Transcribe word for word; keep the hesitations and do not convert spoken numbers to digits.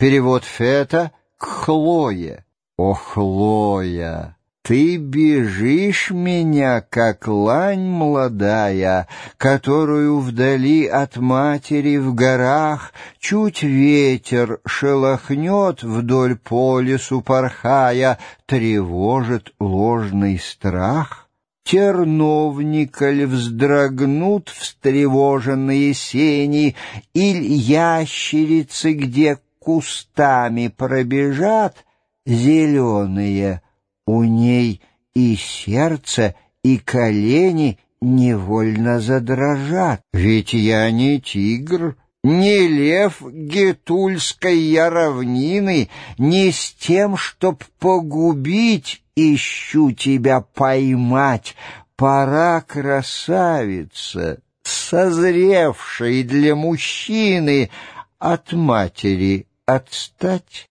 Перевод Фета к Хлое. О, Хлоя! Ты бежишь меня, как лань молодая, которую вдали от матери в горах чуть ветер шелохнет вдоль по лесу порхая, тревожит ложный страх. Терновника ль вздрогнут встревоженные сени, иль ящерицы, где кустами пробежат, зеленые. У ней и сердце, и колени невольно задрожат. Ведь я не тигр, не лев гетульской я равнины, не с тем, чтоб погубить, ищу тебя поймать. Пора, красавица, созревшей для мужчины, от матери отстать.